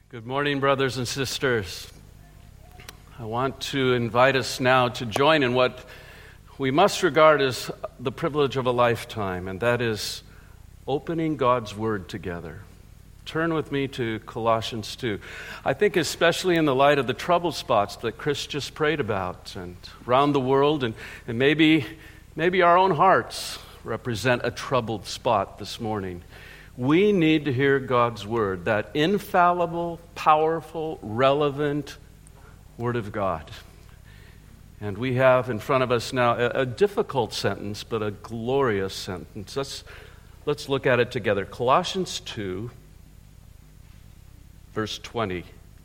Good morning, brothers and sisters. I want to invite us now to join in what we must regard as the privilege of a lifetime, and that is opening God's Word together. Turn with me to Colossians 2. I think especially in the light of the trouble spots that Chris just prayed about and around the world, and maybe our own hearts represent a troubled spot this morning. We need to hear God's Word, that infallible, powerful, relevant Word of God. And we have in front of us now a difficult sentence, but a glorious sentence. Let's look at it together. Colossians 2, verse 20.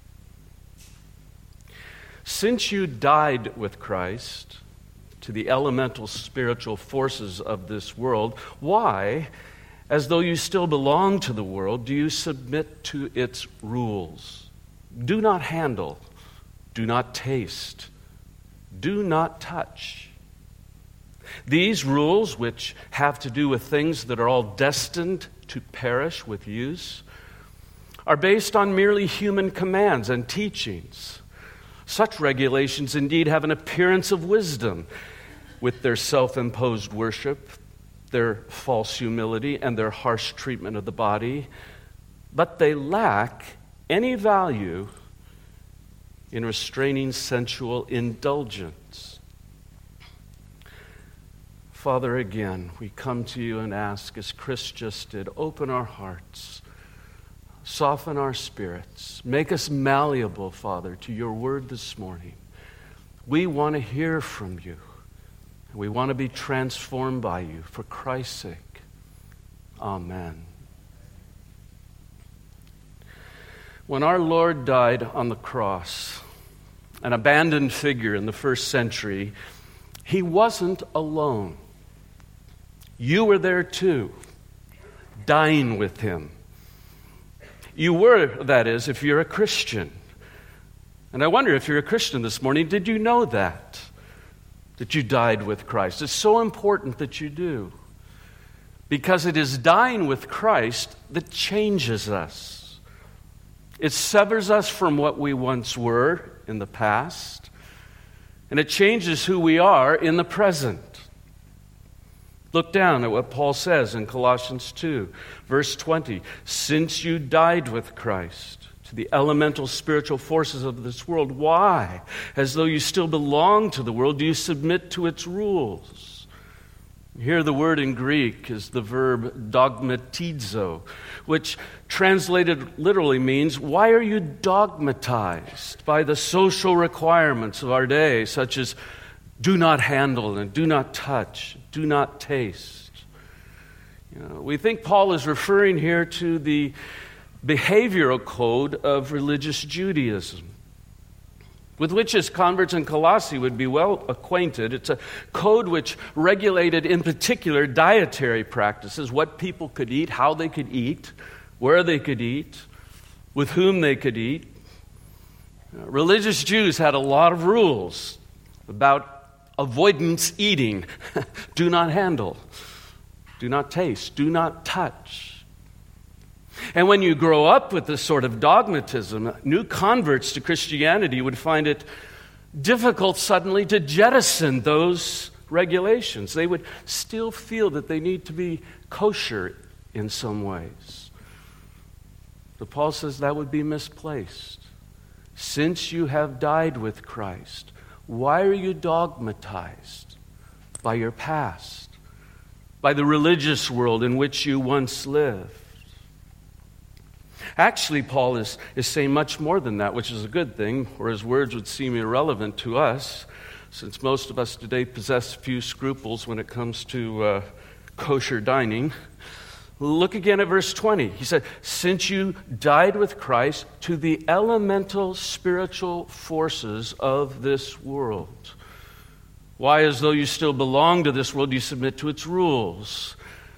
Since you died with Christ to the elemental spiritual forces of this world, why, as though you still belong to the world, do you submit to its rules? Do not handle, do not taste, do not touch. These rules, which have to do with things that are all destined to perish with use, are based on merely human commands and teachings. Such regulations indeed have an appearance of wisdom with their self-imposed worship, their false humility, and their harsh treatment of the body, but they lack any value in restraining sensual indulgence. Father, again, we come to you and ask, as Chris just did, open our hearts, soften our spirits, make us malleable, Father, to your word this morning. We want to hear from you. We want to be transformed by you for Christ's sake. Amen. When our Lord died on the cross, an abandoned figure in the first century, he wasn't alone. You were there too, dying with him. You were, that is, if you're a Christian. And I wonder if you're a Christian this morning, did you know that you died with Christ? It's so important that you do, because it is dying with Christ that changes us. It severs us from what we once were in the past, and it changes who we are in the present. Look down at what Paul says in Colossians 2, verse 20. Since you died with Christ to the elemental spiritual forces of this world, why, as though you still belong to the world, do you submit to its rules? Here the word in Greek is the verb dogmatizo, which translated literally means, why are you dogmatized by the social requirements of our day, such as do not handle and do not touch, do not taste? We think Paul is referring here to the behavioral code of religious Judaism, with which his converts in Colossae would be well acquainted. It's a code which regulated, in particular, dietary practices, what people could eat, how they could eat, where they could eat, with whom they could eat. Religious Jews had a lot of rules about avoidance eating. Do not handle, do not taste, do not touch. And when you grow up with this sort of dogmatism, new converts to Christianity would find it difficult suddenly to jettison those regulations. They would still feel that they need to be kosher in some ways. But Paul says that would be misplaced. Since you have died with Christ, why are you dogmatized by your past, by the religious world in which you once lived? Actually, Paul is saying much more than that, which is a good thing, or his words would seem irrelevant to us, since most of us today possess few scruples when it comes to kosher dining. Look again at verse 20. He said, since you died with Christ to the elemental spiritual forces of this world. Why, as though you still belong to this world, do you submit to its rules?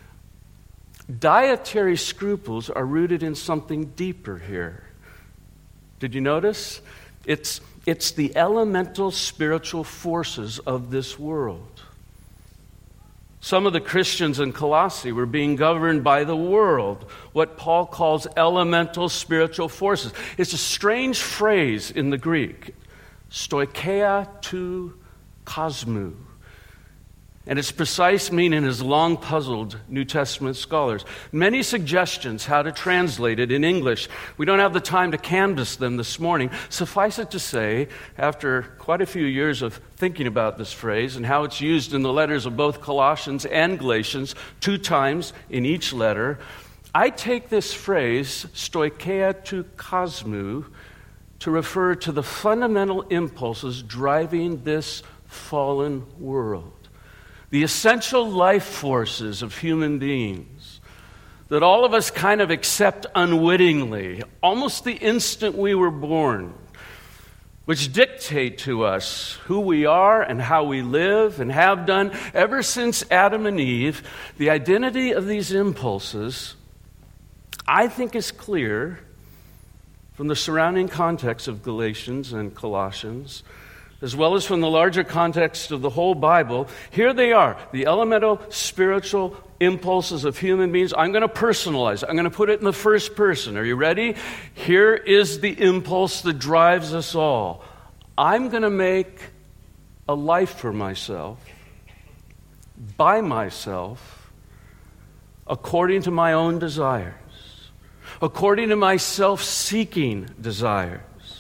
Dietary scruples are rooted in something deeper here. Did you notice? It's the elemental spiritual forces of this world. Some of the Christians in Colossae were being governed by the world, what Paul calls elemental spiritual forces. It's a strange phrase in the Greek, stoicheia tu kosmou. And its precise meaning has long puzzled New Testament scholars. Many suggestions how to translate it in English. We don't have the time to canvass them this morning. Suffice it to say, after quite a few years of thinking about this phrase and how it's used in the letters of both Colossians and Galatians, 2 times in each letter, I take this phrase, stoicheia tu kosmou, to refer to the fundamental impulses driving this fallen world. The essential life forces of human beings that all of us kind of accept unwittingly, almost the instant we were born, which dictate to us who we are and how we live and have done ever since Adam and Eve. The identity of these impulses, I think, is clear from the surrounding context of Galatians and Colossians, as well as from the larger context of the whole Bible. Here they are, the elemental spiritual impulses of human beings. I'm going to personalize it. I'm going to put it in the first person. Are you ready? Here is the impulse that drives us all. I'm going to make a life for myself, by myself, according to my own desires, according to my self-seeking desires.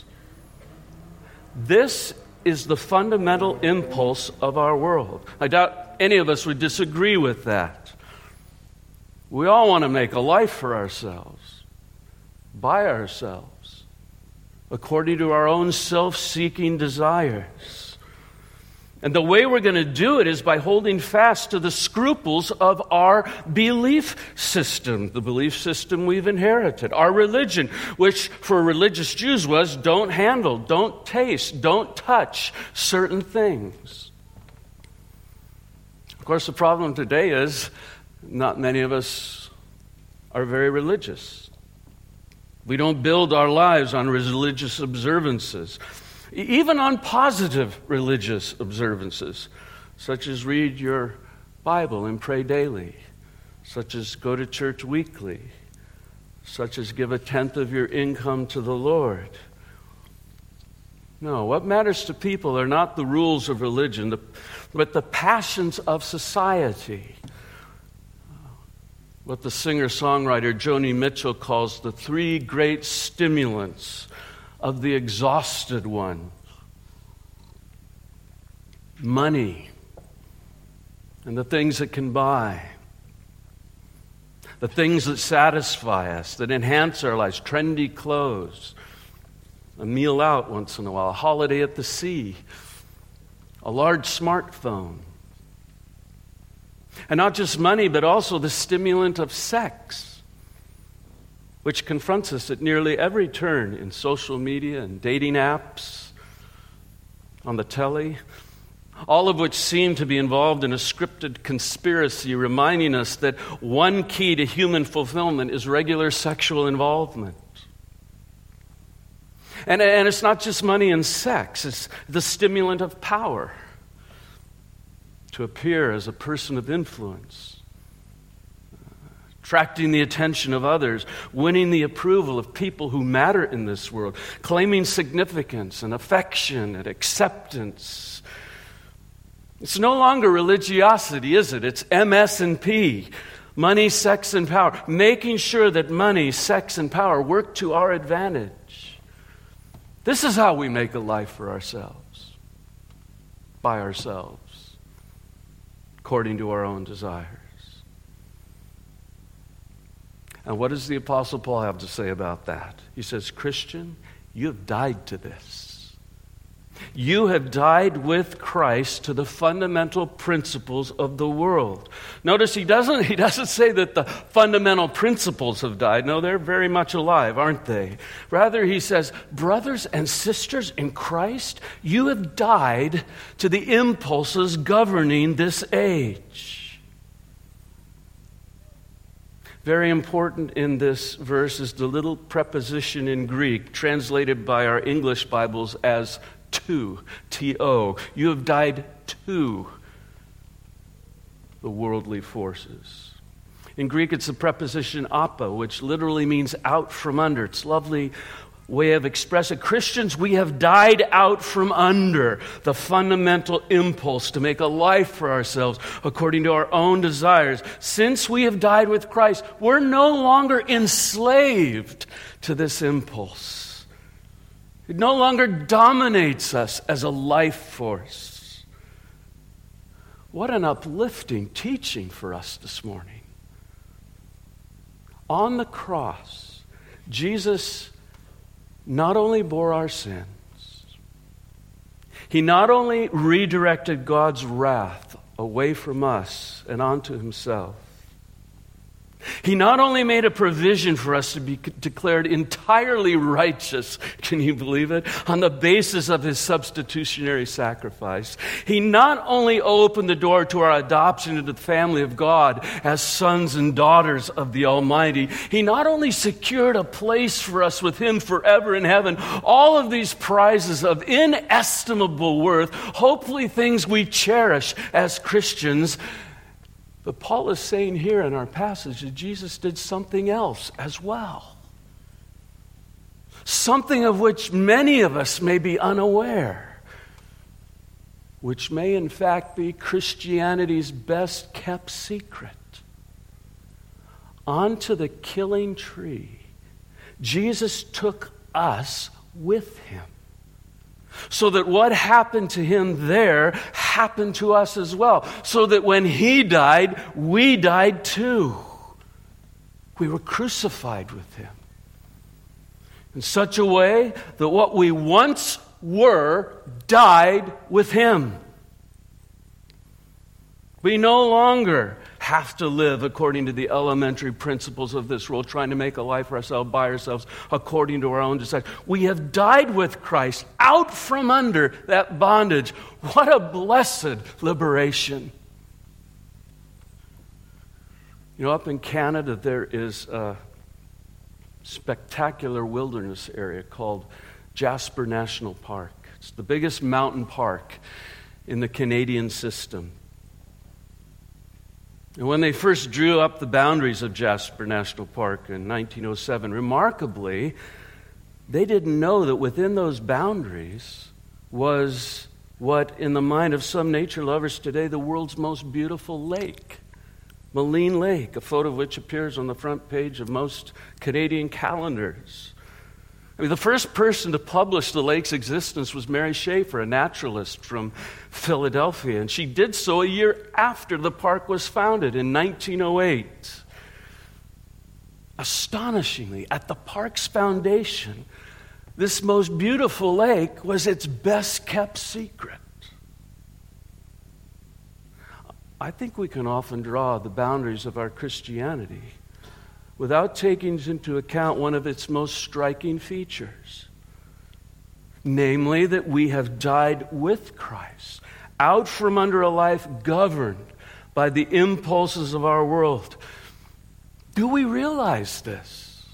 This is the fundamental impulse of our world. I doubt any of us would disagree with that. We all want to make a life for ourselves, by ourselves, according to our own self-seeking desires. And the way we're going to do it is by holding fast to the scruples of our belief system, the belief system we've inherited, our religion, which for religious Jews was don't handle, don't taste, don't touch certain things. Of course, the problem today is not many of us are very religious. We don't build our lives on religious observances, even on positive religious observances, such as read your Bible and pray daily, such as go to church weekly, such as give 1/10 of your income to the Lord. No, what matters to people are not the rules of religion, but the passions of society. What the singer-songwriter Joni Mitchell calls the 3 great stimulants of the exhausted one: money and the things it can buy, the things that satisfy us, that enhance our lives, trendy clothes, a meal out once in a while, a holiday at the sea, a large smartphone. And not just money, but also the stimulant of sex, which confronts us at nearly every turn in social media and dating apps, on the telly, all of which seem to be involved in a scripted conspiracy reminding us that one key to human fulfillment is regular sexual involvement. And it's not just money and sex, it's the stimulant of power, to appear as a person of influence, attracting the attention of others, winning the approval of people who matter in this world, claiming significance and affection and acceptance. It's no longer religiosity, is it? It's MS&P, money, sex, and power. Making sure that money, sex, and power work to our advantage. This is how we make a life for ourselves, by ourselves, according to our own desires. And what does the Apostle Paul have to say about that? He says, Christian, you have died to this. You have died with Christ to the fundamental principles of the world. Notice he doesn't say that the fundamental principles have died. No, they're very much alive, aren't they? Rather, he says, brothers and sisters in Christ, you have died to the impulses governing this age. Very important in this verse is the little preposition in Greek, translated by our English Bibles as to, T-O. You have died to. the worldly forces. In Greek, it's the preposition apo, which literally means out from under. It's a lovely way of expressing. Christians, we have died out from under the fundamental impulse to make a life for ourselves according to our own desires. Since we have died with Christ, we're no longer enslaved to this impulse. It no longer dominates us as a life force. What an uplifting teaching for us this morning. On the cross, Jesus not only bore our sins, He not only redirected God's wrath away from us and onto Himself, He not only made a provision for us to be declared entirely righteous, can you believe it, on the basis of His substitutionary sacrifice. He not only opened the door to our adoption into the family of God as sons and daughters of the Almighty. He not only secured a place for us with Him forever in heaven. All of these prizes of inestimable worth, hopefully things we cherish as Christians. But Paul is saying here in our passage that Jesus did something else as well. Something of which many of us may be unaware, which may in fact be Christianity's best kept secret. Onto the killing tree, Jesus took us with Him. So that what happened to Him there happened to us as well. So that when He died, we died too. We were crucified with Him. In such a way that what we once were died with Him. We no longer have to live according to the elementary principles of this world, trying to make a life for ourselves, by ourselves, according to our own desires. We have died with Christ, out from under that bondage. What a blessed liberation. You know, up in Canada, there is a spectacular wilderness area called Jasper National Park. It's the biggest mountain park in the Canadian system. And when they first drew up the boundaries of Jasper National Park in 1907, remarkably, they didn't know that within those boundaries was what, in the mind of some nature lovers today, the world's most beautiful lake, Maligne Lake, a photo of which appears on the front page of most Canadian calendars. I mean, the first person to publish the lake's existence was Mary Schaefer, a naturalist from Philadelphia, and she did so a year after the park was founded in 1908. Astonishingly, at the park's foundation, this most beautiful lake was its best kept secret. I think we can often draw the boundaries of our Christianity without taking into account one of its most striking features, namely that we have died with Christ, out from under a life governed by the impulses of our world. Do we realize this?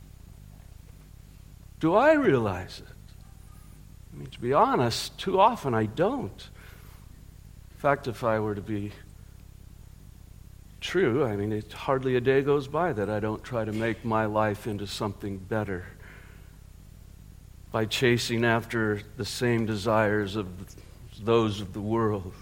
Do I realize it? I mean, to be honest, too often I don't. In fact, if I were to be true, I mean, it hardly a day goes by that I don't try to make my life into something better by chasing after the same desires of those of the world.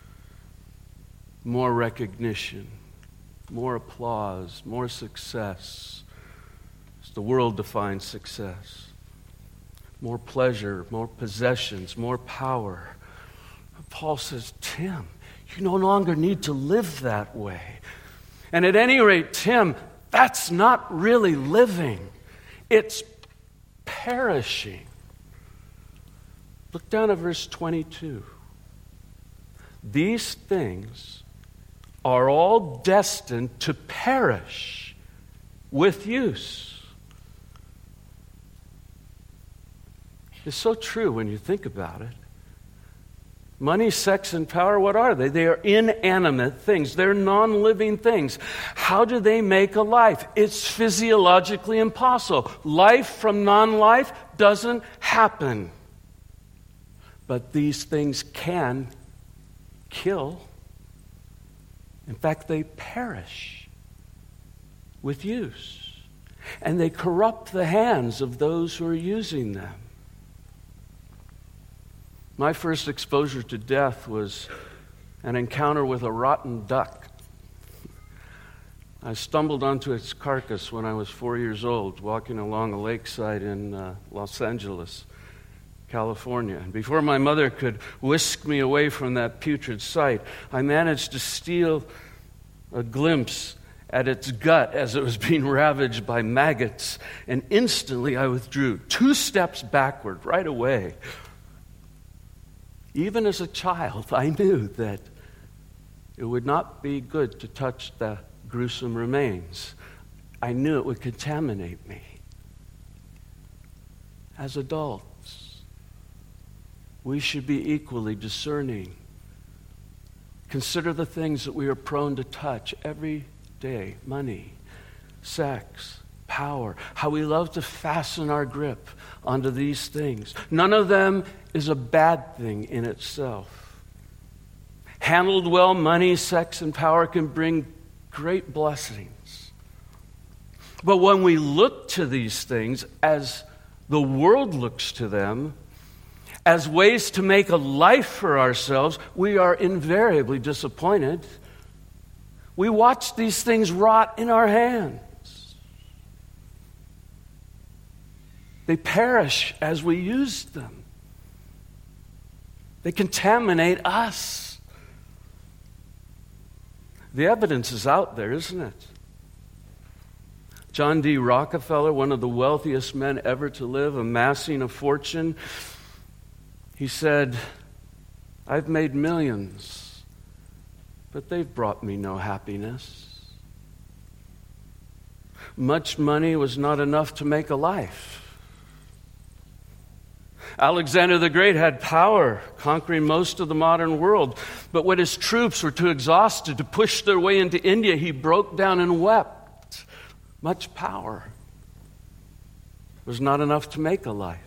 More recognition, more applause, more success, as the world defines success. More pleasure, more possessions, more power. Paul says, Tim, you no longer need to live that way. And at any rate, Tim, that's not really living. It's perishing. Look down at verse 22. These things are all destined to perish with use. It's so true when you think about it. Money, sex, and power, what are they? They are inanimate things. They're non-living things. How do they make a life? It's physiologically impossible. Life from non-life doesn't happen. But these things can kill. In fact, they perish with use, and they corrupt the hands of those who are using them. My first exposure to death was an encounter with a rotten duck. I stumbled onto its carcass when I was 4 years old, walking along a lakeside in Los Angeles, California. And before my mother could whisk me away from that putrid sight, I managed to steal a glimpse at its gut as it was being ravaged by maggots. And instantly I withdrew 2 steps backward right away. Even as a child, I knew that it would not be good to touch the gruesome remains. I knew it would contaminate me. As adults, we should be equally discerning. Consider the things that we are prone to touch every day: money, sex, power, how we love to fasten our grip onto these things. None of them is a bad thing in itself. Handled well, money, sex, and power can bring great blessings. But when we look to these things as the world looks to them, as ways to make a life for ourselves, we are invariably disappointed. We watch these things rot in our hands. They perish as we use them. They contaminate us. The evidence is out there, isn't it? John D. Rockefeller, one of the wealthiest men ever to live, amassing a fortune, he said, "I've made millions, but they've brought me no happiness. Much money was not enough to make a life." Alexander the Great had power, conquering most of the modern world. But when his troops were too exhausted to push their way into India, he broke down and wept. Much power was not enough to make a life.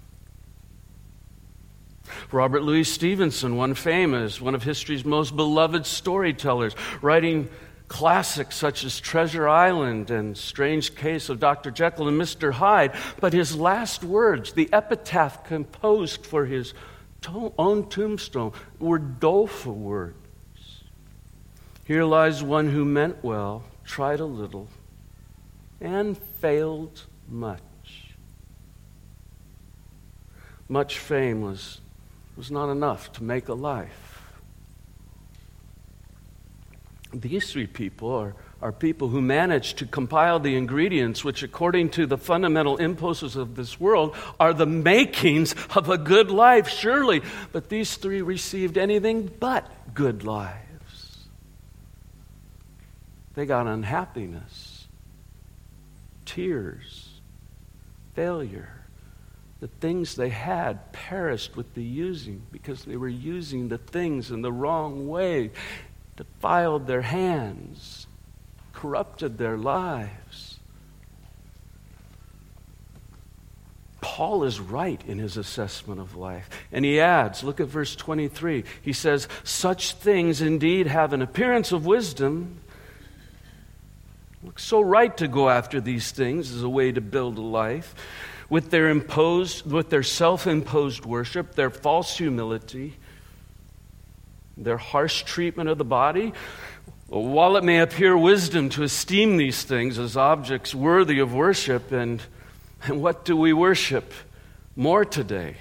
Robert Louis Stevenson won fame as one of history's most beloved storytellers, writing classics such as Treasure Island and Strange Case of Dr. Jekyll and Mr. Hyde. But his last words, the epitaph composed for his own tombstone, were doleful words. "Here lies one who meant well, tried a little, and failed much." Much fame was not enough to make a life. These 3 people are people who managed to compile the ingredients which, according to the fundamental impulses of this world, are the makings of a good life, surely. But these 3 received anything but good lives. They got unhappiness, tears, failure. The things they had perished with the using because they were using the things in the wrong way. Defiled their hands, corrupted their lives. Paul is right in his assessment of life. And he adds, look at verse 23. He says, "Such things indeed have an appearance of wisdom." It looks so right to go after these things as a way to build a life. With their self-imposed worship, their false humility, their harsh treatment of the body. While it may appear wisdom to esteem these things as objects worthy of worship, and what do we worship more today?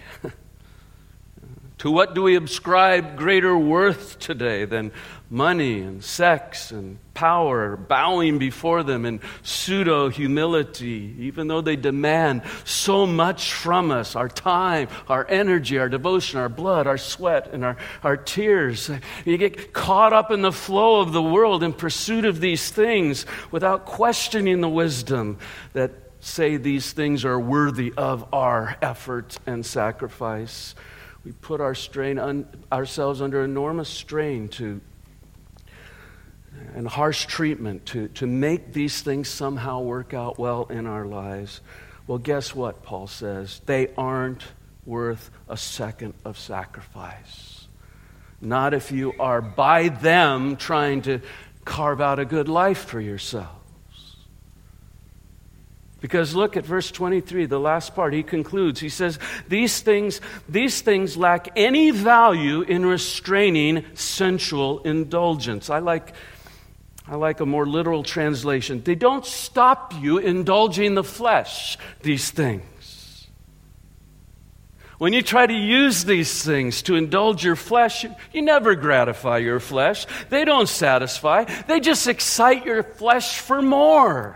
To what do we ascribe greater worth today than money and sex and power, bowing before them in pseudo-humility, even though they demand so much from us, our time, our energy, our devotion, our blood, our sweat, and our tears. You get caught up in the flow of the world in pursuit of these things without questioning the wisdom that say these things are worthy of our effort and sacrifice. We put ourselves under enormous strain and harsh treatment to make these things somehow work out well in our lives. Well, guess what, Paul says? They aren't worth a second of sacrifice. Not if you are by them trying to carve out a good life for yourselves. Because look at verse 23, the last part. He concludes. He says, these things lack any value in restraining sensual indulgence. I like a more literal translation. They don't stop you indulging the flesh, these things. When you try to use these things to indulge your flesh, you never gratify your flesh. They don't satisfy. They just excite your flesh for more.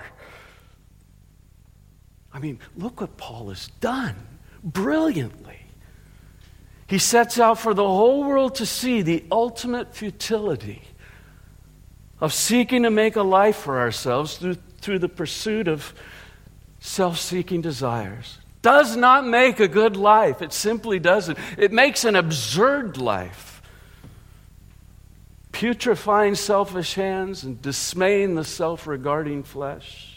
I mean, look what Paul has done brilliantly. He sets out for the whole world to see the ultimate futility of seeking to make a life for ourselves through the pursuit of self-seeking desires. Does not make a good life. It simply doesn't. It makes an absurd life. Putrefying selfish hands and dismaying the self-regarding flesh.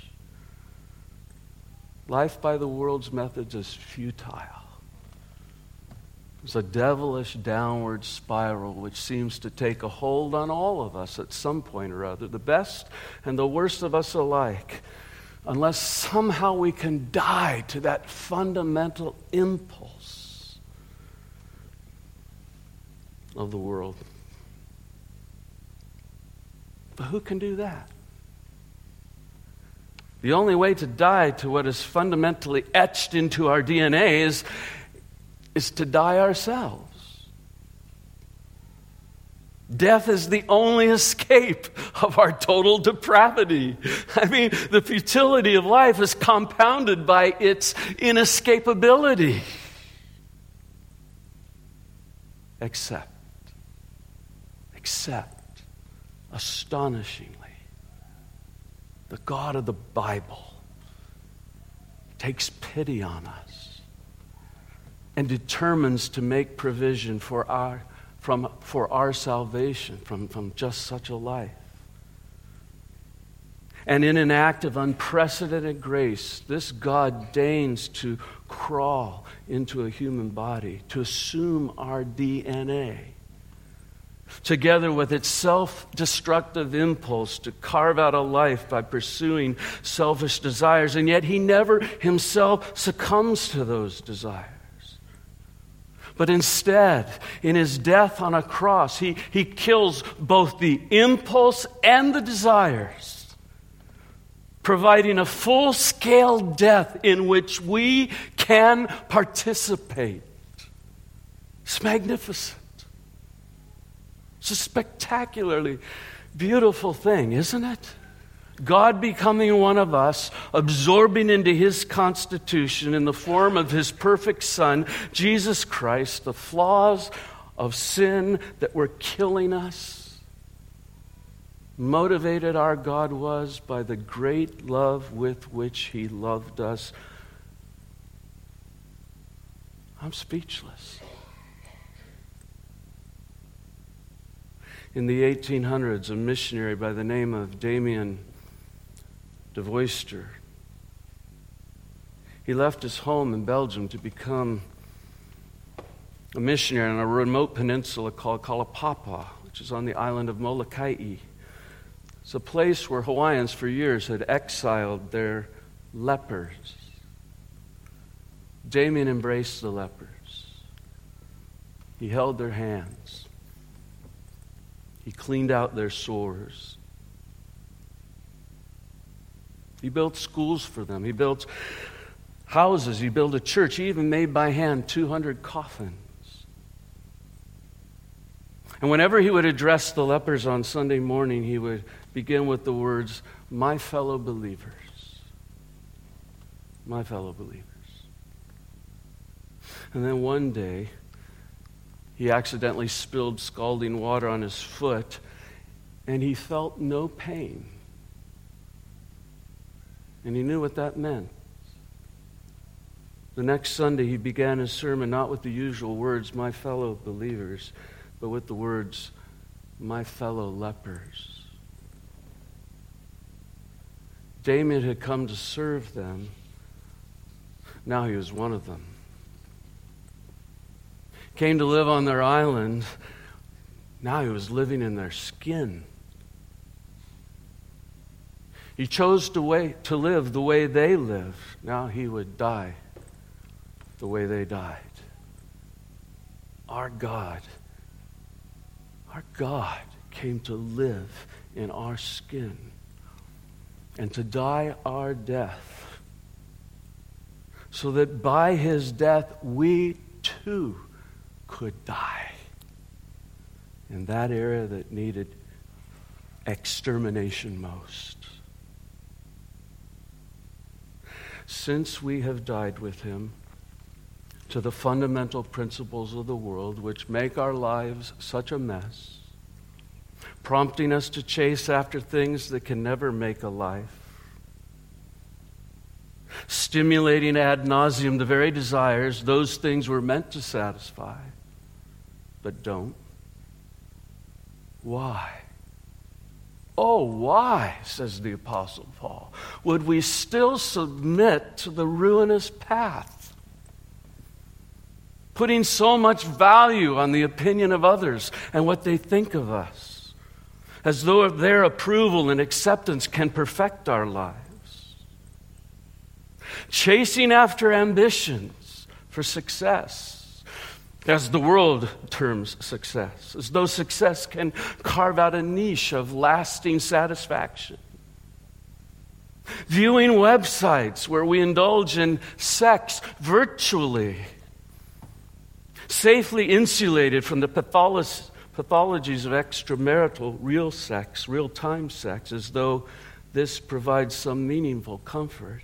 Life by the world's methods is futile. It's a devilish downward spiral which seems to take a hold on all of us at some point or other, the best and the worst of us alike, unless somehow we can die to that fundamental impulse of the world. But who can do that? The only way to die to what is fundamentally etched into our DNA is to die ourselves. Death is the only escape of our total depravity. I mean, the futility of life is compounded by its inescapability. Except, astonishingly, the God of the Bible takes pity on us and determines to make provision for our salvation from just such a life. And in an act of unprecedented grace, this God deigns to crawl into a human body, to assume our DNA, together with its self-destructive impulse to carve out a life by pursuing selfish desires. And yet he never himself succumbs to those desires. But instead, in his death on a cross, he kills both the impulse and the desires, providing a full-scale death in which we can participate. It's magnificent. It's a spectacularly beautiful thing, isn't it? God becoming one of us, absorbing into his constitution in the form of his perfect Son, Jesus Christ, the flaws of sin that were killing us. Motivated our God was by the great love with which he loved us. I'm speechless. In the 1800s, a missionary by the name of Damien de Voyster, he left his home in Belgium to become a missionary on a remote peninsula called Kalapapa, which is on the island of Molokai. It's a place where Hawaiians for years had exiled their lepers. Damien embraced the lepers. He held their hands. He cleaned out their sores. He built schools for them. He built houses. He built a church. He even made by hand 200 coffins. And whenever he would address the lepers on Sunday morning, he would begin with the words, "My fellow believers. My fellow believers." And then one day, he accidentally spilled scalding water on his foot, and he felt no pain. And he knew what that meant. The next Sunday, he began his sermon not with the usual words, "My fellow believers," but with the words, "My fellow lepers." Damien had come to serve them. Now he was one of them. Came to live on their island, Now he was living in their skin. He chose to live the way they lived. Now he would die the way they died. Our God came to live in our skin and to die our death, so that by his death we too could die in that area that needed extermination most. Since we have died with him to the fundamental principles of the world which make our lives such a mess, prompting us to chase after things that can never make a life, stimulating ad nauseum the very desires those things were meant to satisfy, but don't. Why? Oh, why, says the Apostle Paul, would we still submit to the ruinous path, putting so much value on the opinion of others and what they think of us, as though their approval and acceptance can perfect our lives? Chasing after ambitions for success, as the world terms success, as though success can carve out a niche of lasting satisfaction. Viewing websites where we indulge in sex virtually, safely insulated from the pathologies of extramarital real sex, real-time sex, as though this provides some meaningful comfort.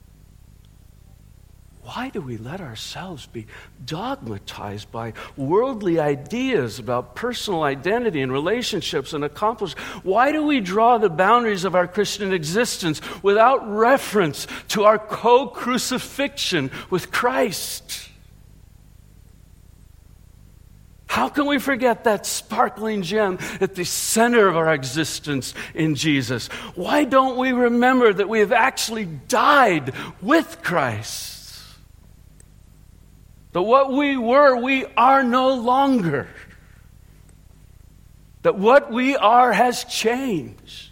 Why do we let ourselves be dogmatized by worldly ideas about personal identity and relationships and accomplishments? Why do we draw the boundaries of our Christian existence without reference to our co-crucifixion with Christ? How can we forget that sparkling gem at the center of our existence in Jesus? Why don't we remember that we have actually died with Christ? That what we were, we are no longer. That what we are has changed.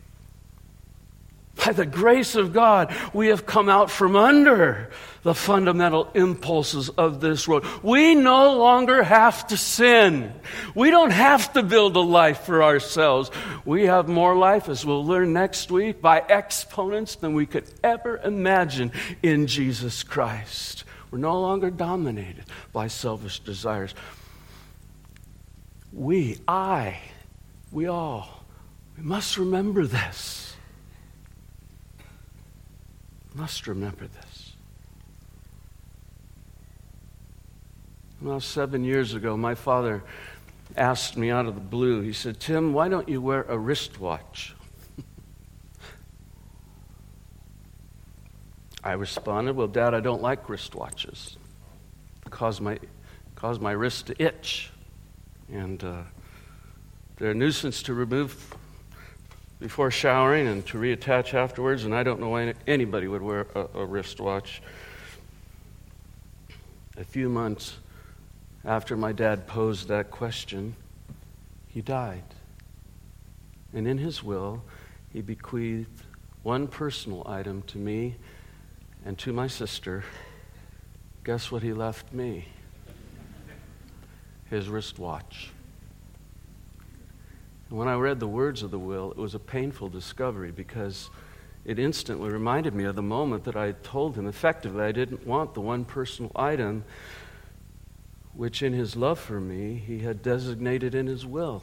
By the grace of God, we have come out from under the fundamental impulses of this world. We no longer have to sin. We don't have to build a life for ourselves. We have more life, as we'll learn next week, by exponents than we could ever imagine in Jesus Christ. We're no longer dominated by selfish desires. We must remember this. Must remember this. Well, 7 years ago, my father asked me out of the blue, he said, "Tim, why don't you wear a wristwatch?" I responded, "Well, Dad, I don't like wristwatches. It cause my wrist to itch. And they're a nuisance to remove before showering and to reattach afterwards, and I don't know why anybody would wear a wristwatch." A few months after my dad posed that question, he died. And in his will, he bequeathed one personal item to me and to my sister. Guess what he left me? His wristwatch. And when I read the words of the will, it was a painful discovery because it instantly reminded me of the moment that I had told him effectively I didn't want the one personal item which in his love for me he had designated in his will.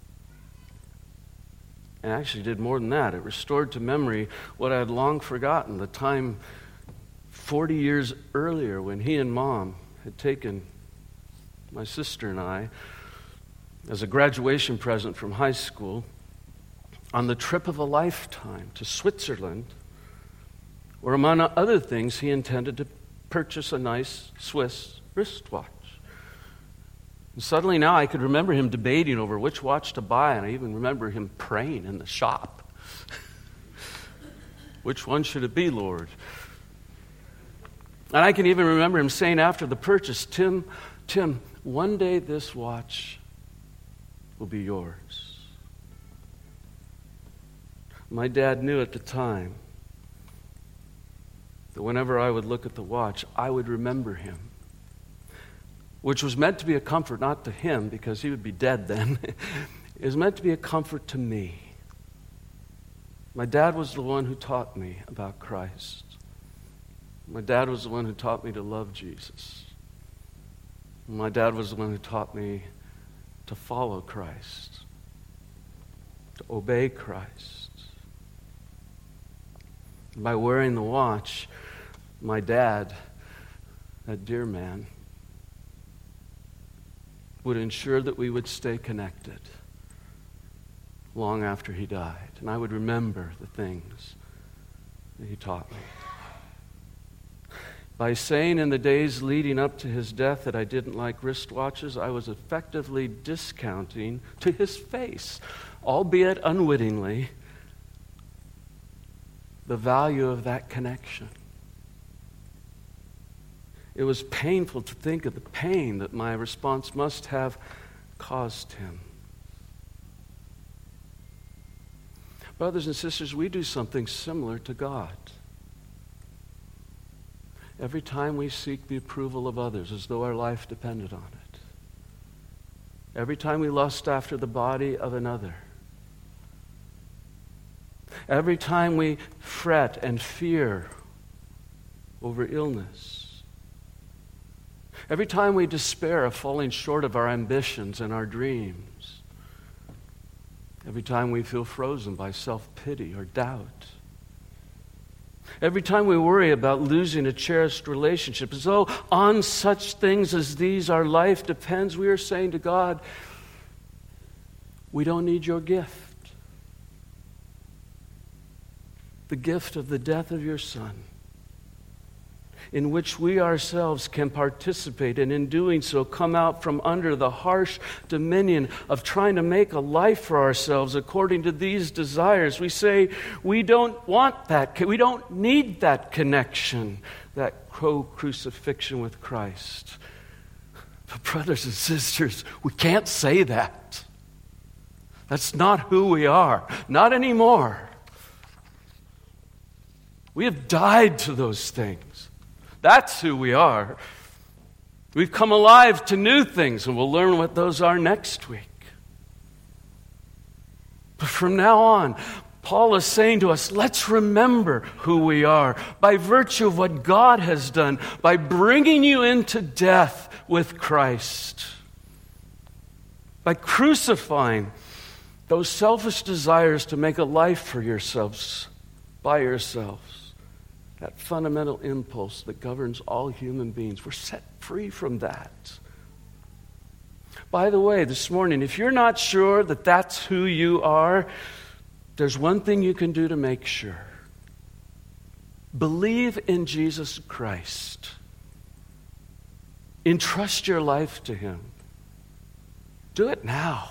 And actually did more than that. It restored to memory what I had long forgotten, the time 40 years earlier when he and Mom had taken my sister and I as a graduation present from high school on the trip of a lifetime to Switzerland, where among other things he intended to purchase a nice Swiss wristwatch. And suddenly now I could remember him debating over which watch to buy, and I even remember him praying in the shop. Which one should it be, Lord? And I can even remember him saying after the purchase, Tim, one day this watch will be yours. My dad knew at the time that whenever I would look at the watch, I would remember him, which was meant to be a comfort, not to him, because he would be dead then. It was meant to be a comfort to me. My dad was the one who taught me about Christ. My dad was the one who taught me to love Jesus. My dad was the one who taught me to follow Christ, to obey Christ. By wearing the watch, my dad, that dear man, would ensure that we would stay connected long after he died. And I would remember the things that he taught me. By saying in the days leading up to his death that I didn't like wristwatches, I was effectively discounting to his face, albeit unwittingly, the value of that connection. It was painful to think of the pain that my response must have caused him. Brothers and sisters, we do something similar to God. Every time we seek the approval of others as though our life depended on it. Every time we lust after the body of another. Every time we fret and fear over illness. Every time we despair of falling short of our ambitions and our dreams. Every time we feel frozen by self-pity or doubt. Every time we worry about losing a cherished relationship, as though on such things as these our life depends, we are saying to God, we don't need your gift. The gift of the death of your Son, in which we ourselves can participate, and in doing so come out from under the harsh dominion of trying to make a life for ourselves according to these desires. We say we don't want that, we don't need that connection, that co-crucifixion with Christ. But brothers and sisters, we can't say that. That's not who we are, not anymore. We have died to those things. That's who we are. We've come alive to new things, and we'll learn what those are next week. But from now on, Paul is saying to us, let's remember who we are by virtue of what God has done, by bringing you into death with Christ, by crucifying those selfish desires to make a life for yourselves, by yourselves. That fundamental impulse that governs all human beings. We're set free from that. By the way, this morning, if you're not sure that that's who you are, there's one thing you can do to make sure. Believe in Jesus Christ. Entrust your life to Him. Do it now.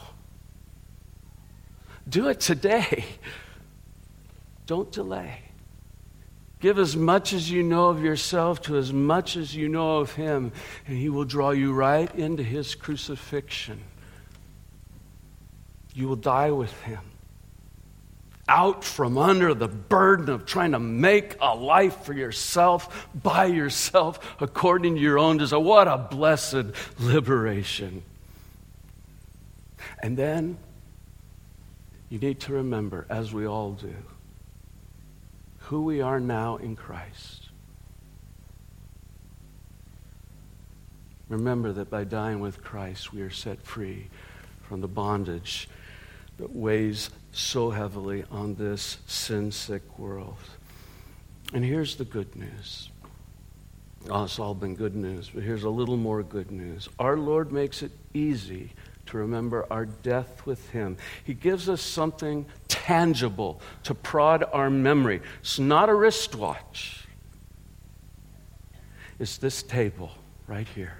Do it today. Don't delay. Give as much as you know of yourself to as much as you know of Him, and He will draw you right into His crucifixion. You will die with Him. Out from under the burden of trying to make a life for yourself, by yourself, according to your own desire. What a blessed liberation. And then, you need to remember, as we all do, who we are now in Christ. Remember that by dying with Christ, we are set free from the bondage that weighs so heavily on this sin-sick world. And here's the good news. Oh, it's all been good news, but here's a little more good news. Our Lord makes it easy to remember our death with Him. He gives us something tangible to prod our memory. It's not a wristwatch. It's this table right here.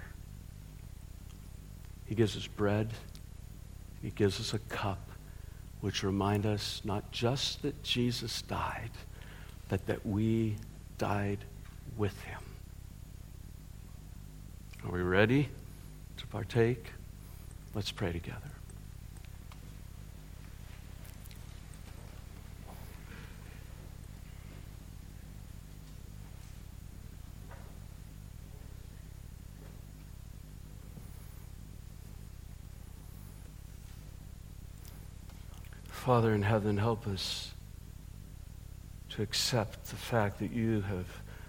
He gives us bread. He gives us a cup, which remind us not just that Jesus died, but that we died with Him. Are we ready to partake? Let's pray together. Father in heaven, help us to accept the fact that you have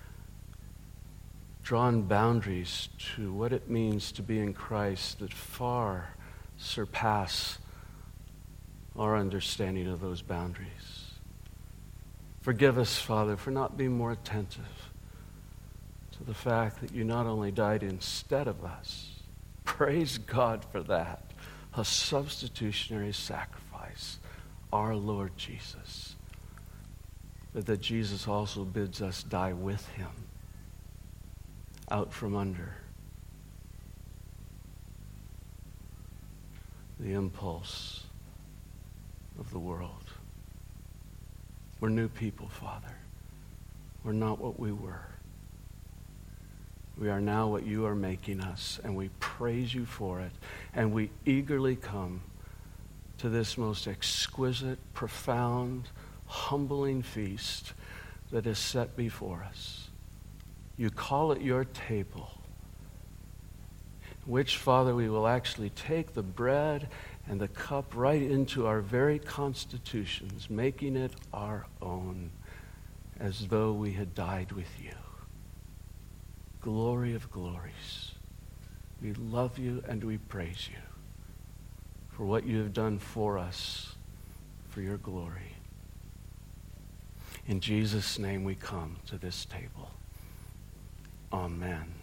drawn boundaries to what it means to be in Christ that far surpass our understanding of those boundaries. Forgive us, Father, for not being more attentive to the fact that you not only died instead of us, praise God for that, a substitutionary sacrifice, our Lord Jesus, but that Jesus also bids us die with him out from under the impulse of the world. We're new people, Father. We're not what we were. We are now what you are making us, and we praise you for it, and we eagerly come to this most exquisite, profound, humbling feast that is set before us. You call it your table, which, Father, we will actually take the bread and the cup right into our very constitutions, making it our own, as though we had died with you. Glory of glories. We love you and we praise you for what you have done for us, for your glory. In Jesus' name we come to this table. Amen.